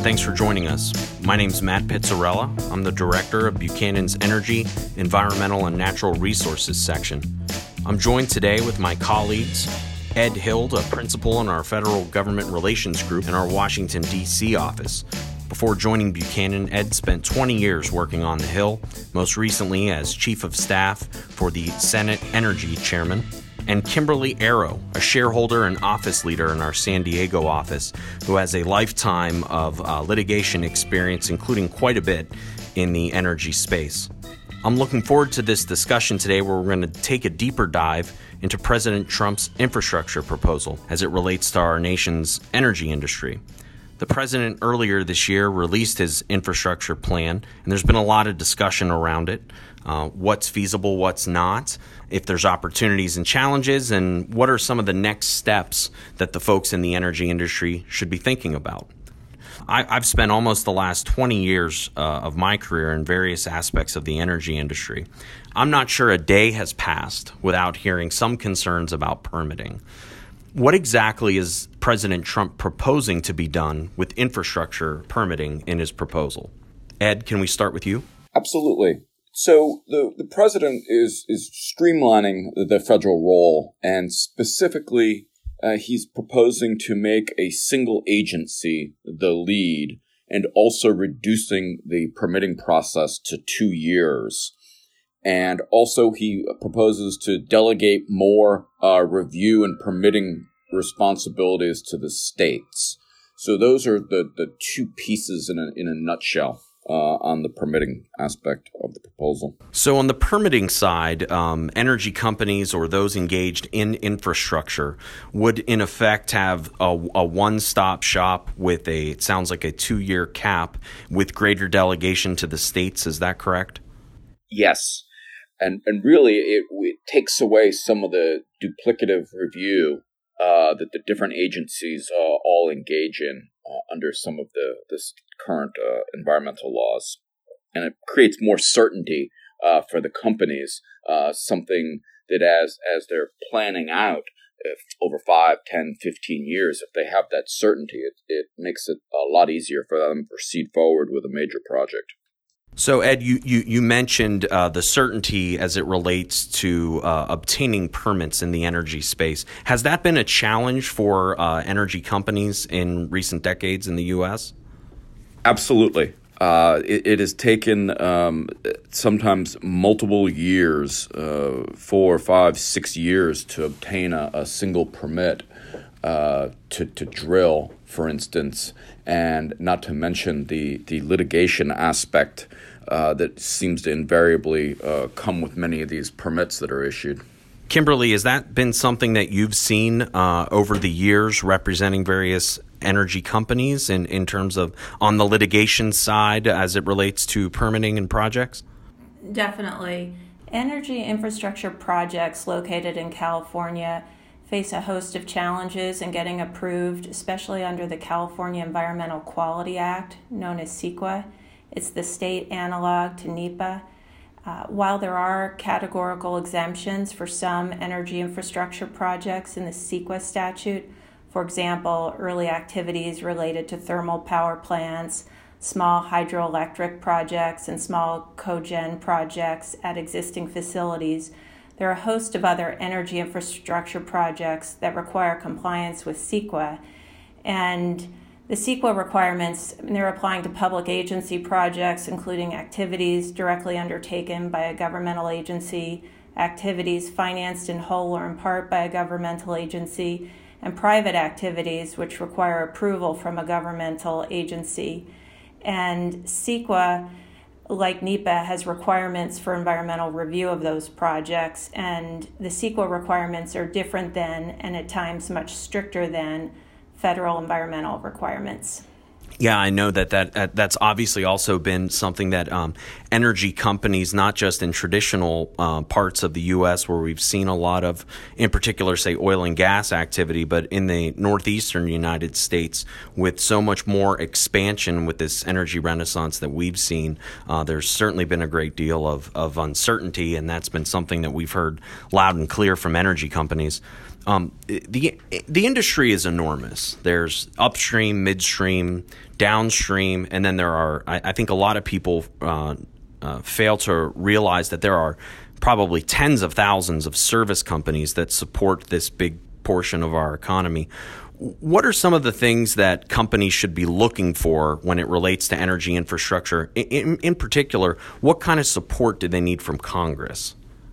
thanks for joining us. My name's Matt Pizzarella. I'm the director of Buchanan's Energy, Environmental, and Natural Resources section. I'm joined today with my colleagues, Ed Hild, a principal in our Federal Government Relations Group in our Washington, D.C. office. Before joining Buchanan, Ed spent 20 years working on the Hill, most recently as Chief of Staff for the Senate Energy Chairman, and Kimberly Arrow, a shareholder and office leader in our San Diego office, who has a lifetime of litigation experience, including quite a bit in the energy space. I'm looking forward to this discussion today where we're going to take a deeper dive into President Trump's infrastructure proposal as it relates to our nation's energy industry. The president earlier this year released his infrastructure plan, and there's been a lot of discussion around it. What's feasible, what's not, if there's opportunities and challenges, and what are some of the next steps that the folks in the energy industry should be thinking about. I've spent almost the last 20 years of my career in various aspects of the energy industry. I'm not sure a day has passed without hearing some concerns about permitting. What exactly is President Trump proposing to be done with infrastructure permitting in his proposal? Ed, can we start with you? Absolutely. So the president is streamlining the federal role, and specifically he's proposing to make a single agency the lead and also reducing the permitting process to 2 years. And also he proposes to delegate more review and permitting responsibilities to the states. So those are the two pieces in a nutshell on the permitting aspect of the proposal. So on the permitting side, energy companies or those engaged in infrastructure would in effect have a one-stop shop with it sounds like a 2-year cap with greater delegation to the states. Is that correct? Yes. And really, it takes away some of the duplicative review that the different agencies all engage in under some of the current environmental laws. And it creates more certainty for the companies, something that as they're planning out over 5, 10, 15 years, if they have that certainty, it makes it a lot easier for them to proceed forward with a major project. So, Ed, you mentioned the certainty as it relates to obtaining permits in the energy space. Has that been a challenge for energy companies in recent decades in the U.S.? Absolutely. It has taken sometimes multiple years, 4, 5, 6 years to obtain a single permit to drill, for instance, and not to mention the litigation aspect that seems to invariably come with many of these permits that are issued. Kimberly, has that been something that you've seen over the years representing various energy companies in terms of on the litigation side as it relates to permitting and projects? Definitely. Energy infrastructure projects located in California face a host of challenges in getting approved, especially under the California Environmental Quality Act, known as CEQA. It's the state analog to NEPA. While there are categorical exemptions for some energy infrastructure projects in the CEQA statute, for example, early activities related to thermal power plants, small hydroelectric projects, and small cogen projects at existing facilities, there are a host of other energy infrastructure projects that require compliance with CEQA. And the CEQA requirements, they're applying to public agency projects, including activities directly undertaken by a governmental agency, activities financed in whole or in part by a governmental agency, and private activities which require approval from a governmental agency. And CEQA, like NEPA, has requirements for environmental review of those projects, and the CEQA requirements are different than, and at times much stricter than, federal environmental requirements. Yeah, I know that's obviously also been something that energy companies, not just in traditional parts of the U.S. where we've seen a lot of, in particular, say, oil and gas activity, but in the northeastern United States, with so much more expansion with this energy renaissance that we've seen, there's certainly been a great deal of uncertainty, and that's been something that we've heard loud and clear from energy companies. The industry is enormous. There's upstream, midstream, downstream, and then there are, I think a lot of people fail to realize that there are probably tens of thousands of service companies that support this big portion of our economy. What are some of the things that companies should be looking for when it relates to energy infrastructure? In particular, what kind of support do they need from Congress?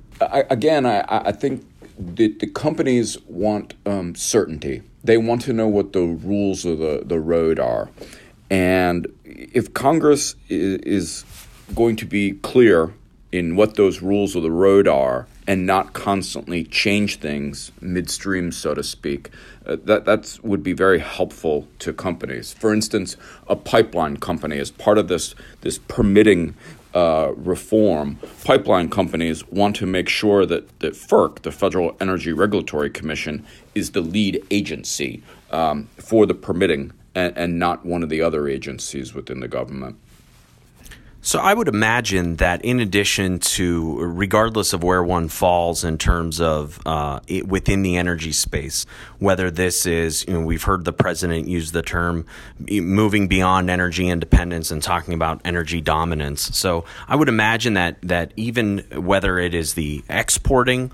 I think the companies want certainty. They want to know what the rules of the road are. And if Congress is going to be clear in what those rules of the road are and not constantly change things midstream, so to speak, that would be very helpful to companies. For instance, a pipeline company, as part of this permitting reform, pipeline companies want to make sure that FERC, the Federal Energy Regulatory Commission, is the lead agency for the permitting and not one of the other agencies within the government. So I would imagine that in addition to, regardless of where one falls in terms of within the energy space, whether this is, we've heard the president use the term moving beyond energy independence and talking about energy dominance. So I would imagine that even whether it is the exporting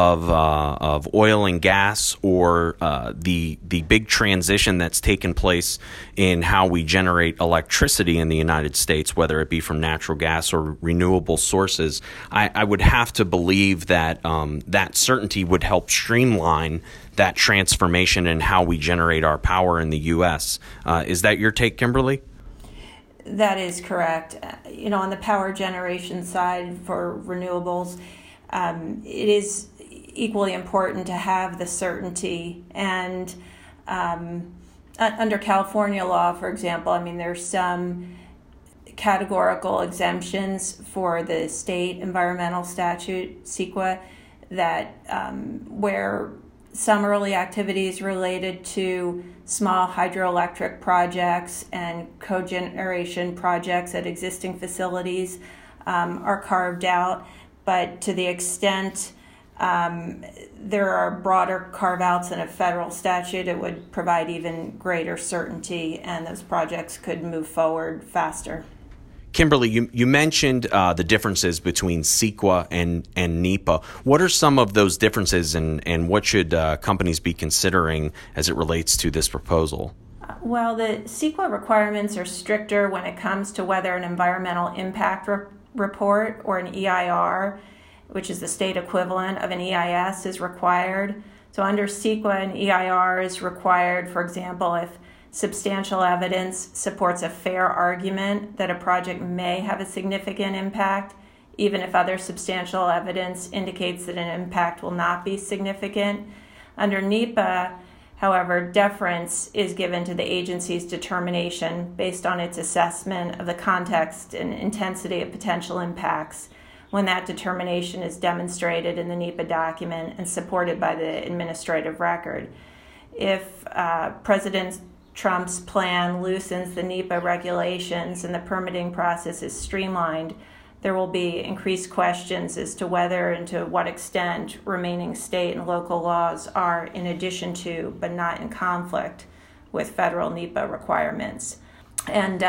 of oil and gas or the big transition that's taken place in how we generate electricity in the United States, whether it be from natural gas or renewable sources, I would have to believe that that certainty would help streamline that transformation in how we generate our power in the U.S. Is that your take, Kimberly? That is correct. On the power generation side for renewables, it is equally important to have the certainty. And under California law, for example, there's some categorical exemptions for the state environmental statute, CEQA, that where some early activities related to small hydroelectric projects and cogeneration projects at existing facilities are carved out. But to the extent there are broader carve-outs in a federal statute, it would provide even greater certainty, and those projects could move forward faster. Kimberly, you mentioned the differences between CEQA and NEPA. What are some of those differences, and what should companies be considering as it relates to this proposal? Well, the CEQA requirements are stricter when it comes to whether an environmental impact report or an EIR, which is the state equivalent of an EIS, is required. So under CEQA, an EIR is required, for example, if substantial evidence supports a fair argument that a project may have a significant impact, even if other substantial evidence indicates that an impact will not be significant. Under NEPA, however, deference is given to the agency's determination based on its assessment of the context and intensity of potential impacts when that determination is demonstrated in the NEPA document and supported by the administrative record. If President Trump's plan loosens the NEPA regulations and the permitting process is streamlined, there will be increased questions as to whether and to what extent remaining state and local laws are in addition to, but not in conflict with federal NEPA requirements. And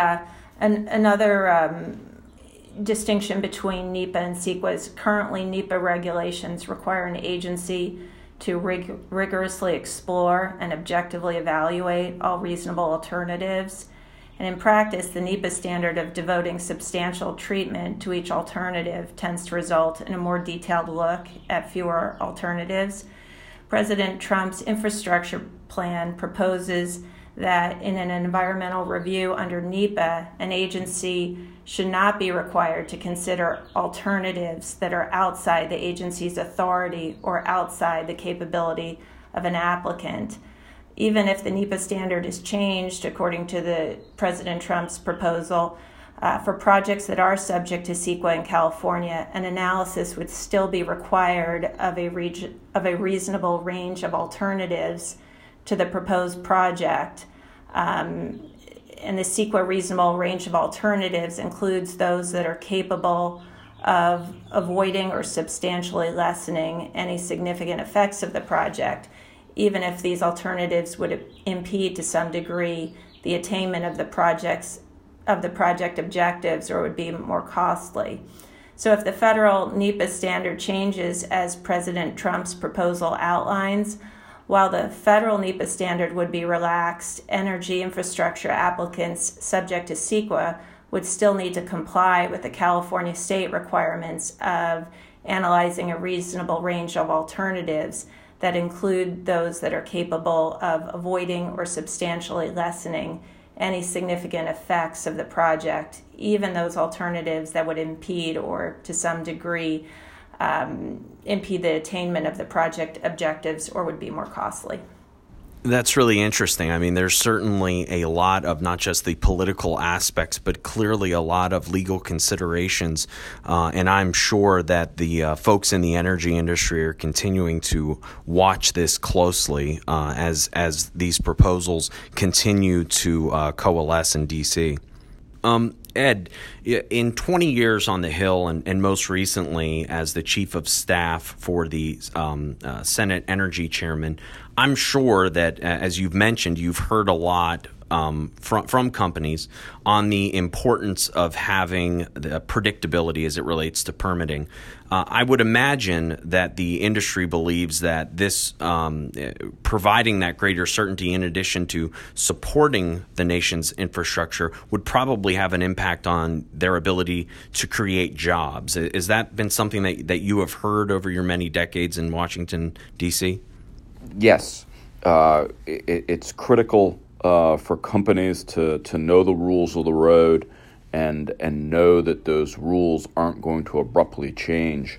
another distinction between NEPA and CEQA is currently NEPA regulations require an agency to rigorously explore and objectively evaluate all reasonable alternatives. And in practice, the NEPA standard of devoting substantial treatment to each alternative tends to result in a more detailed look at fewer alternatives. President Trump's infrastructure plan proposes that in an environmental review under NEPA, an agency should not be required to consider alternatives that are outside the agency's authority or outside the capability of an applicant. Even if the NEPA standard is changed according to the President Trump's proposal, for projects that are subject to CEQA in California, an analysis would still be required of a reasonable range of alternatives to the proposed project. And the CEQA reasonable range of alternatives includes those that are capable of avoiding or substantially lessening any significant effects of the project, even if these alternatives would impede to some degree the attainment of the project objectives, or would be more costly. So if the federal NEPA standard changes as President Trump's proposal outlines, while the federal NEPA standard would be relaxed, energy infrastructure applicants subject to CEQA would still need to comply with the California state requirements of analyzing a reasonable range of alternatives that include those that are capable of avoiding or substantially lessening any significant effects of the project, even those alternatives that would impede or to some degree impede the attainment of the project objectives or would be more costly. That's really interesting. I mean, there's certainly a lot of not just the political aspects, but clearly a lot of legal considerations. And I'm sure that the folks in the energy industry are continuing to watch this closely as these proposals continue to coalesce in D.C. Ed, in 20 years on the Hill and most recently as the chief of staff for the Senate Energy Chairman, I'm sure that, as you've mentioned, you've heard a lot from companies on the importance of having the predictability as it relates to permitting. I would imagine that the industry believes that this providing that greater certainty in addition to supporting the nation's infrastructure would probably have an impact on their ability to create jobs. Has that been something that you have heard over your many decades in Washington, D.C.? Yes. It's critical for companies to know the rules of the road and know that those rules aren't going to abruptly change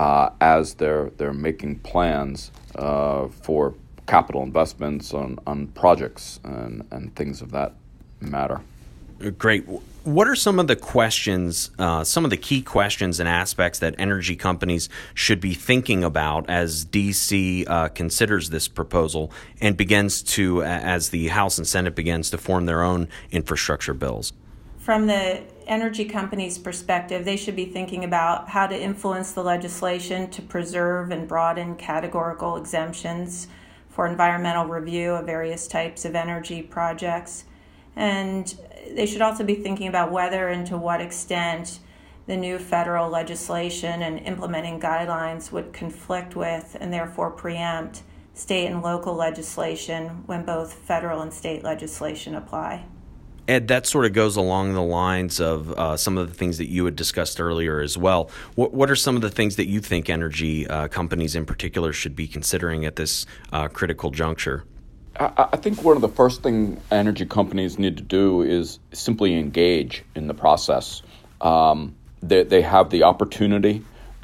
as they're making plans for capital investments on projects and things of that matter. Great. What are some of the questions, some of the key questions and aspects that energy companies should be thinking about as D.C. Considers this proposal and begins to, as the House and Senate begins to form their own infrastructure bills? From the energy companies' perspective, they should be thinking about how to influence the legislation to preserve and broaden categorical exemptions for environmental review of various types of energy projects. And they should also be thinking about whether and to what extent the new federal legislation and implementing guidelines would conflict with and therefore preempt state and local legislation when both federal and state legislation apply. Ed, that sort of goes along the lines of some of the things that you had discussed earlier as well. What are some of the things that you think energy companies in particular should be considering at this critical juncture? I think one of the first things energy companies need to do is simply engage in the process. They have the opportunity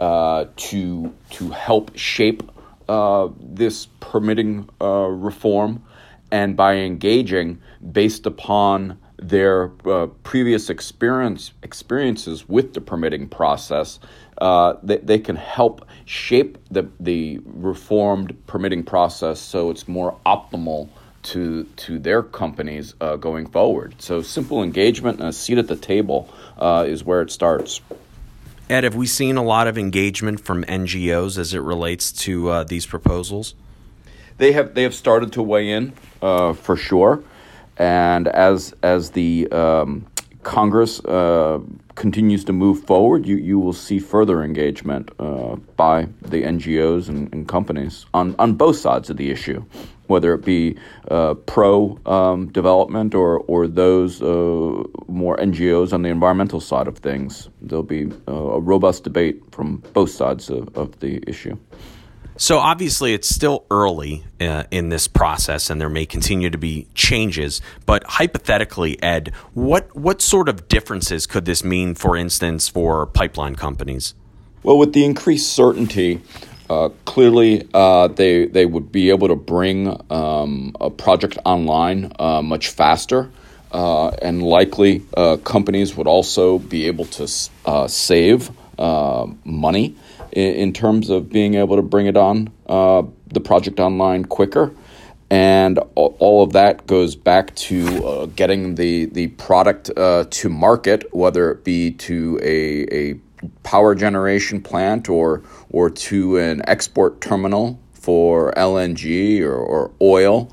to help shape this permitting reform, and by engaging based upon their previous experiences with the permitting process, they can help shape the reformed permitting process so it's more optimal to their companies going forward. So simple engagement and a seat at the table is where it starts. Ed, have we seen a lot of engagement from NGOs as it relates to these proposals? They have started to weigh in for sure, and as the Congress continues to move forward, you will see further engagement by the NGOs and companies on both sides of the issue, whether it be pro development or those more NGOs on the environmental side of things. There'll be a robust debate from both sides of the issue. So obviously it's still early in this process and there may continue to be changes, but hypothetically, Ed, what sort of differences could this mean, for instance, for pipeline companies? Well, with the increased certainty, clearly they would be able to bring a project online much faster, and likely companies would also be able to save money in terms of being able to bring it on the project online quicker. And all of that goes back to getting the product to market, whether it be to a power generation plant or to an export terminal for LNG or oil.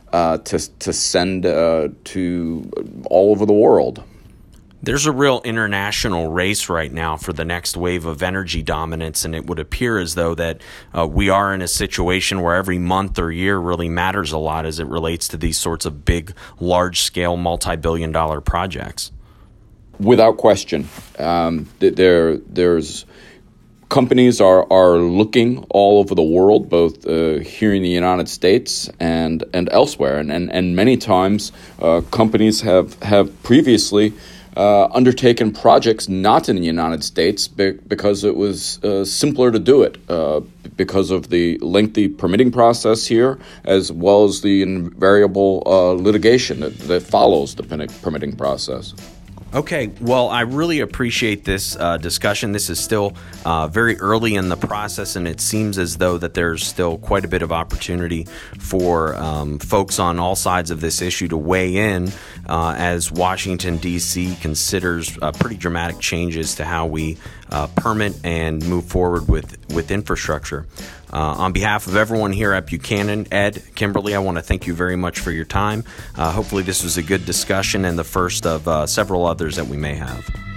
to send to all over the world. There's a real international race right now for the next wave of energy dominance, and it would appear as though that we are in a situation where every month or year really matters a lot as it relates to these sorts of big, large-scale, multi-billion-dollar projects. Without question, there's companies are looking all over the world, both here in the United States and elsewhere, and many times companies have previously undertaken projects not in the United States because it was simpler to do it because of the lengthy permitting process here, as well as the invariable litigation that follows the permitting process. Okay, well, I really appreciate this discussion. This is still very early in the process, and it seems as though that there's still quite a bit of opportunity for folks on all sides of this issue to weigh in as Washington, D.C. considers pretty dramatic changes to how we permit and move forward with infrastructure. On behalf of everyone here at Buchanan, Ed, Kimberly, I want to thank you very much for your time. Hopefully this was a good discussion and the first of several others that we may have.